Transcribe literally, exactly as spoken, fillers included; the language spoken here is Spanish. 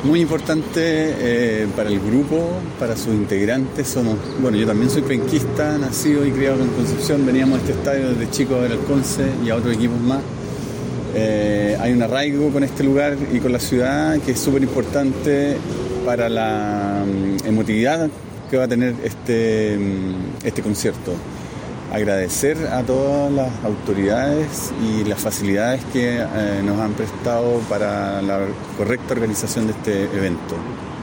Muy importante eh, para el grupo, para sus integrantes. Somos, bueno, yo también soy penquista, nacido y criado en Concepción. Veníamos a este estadio desde chico a ver al Conce y a otros equipos más. Eh, hay un arraigo con este lugar y con la ciudad que es súper importante para la um, emotividad que va a tener este, um, este concierto. Agradecer a todas las autoridades y las facilidades que eh, nos han prestado para la correcta organización de este evento.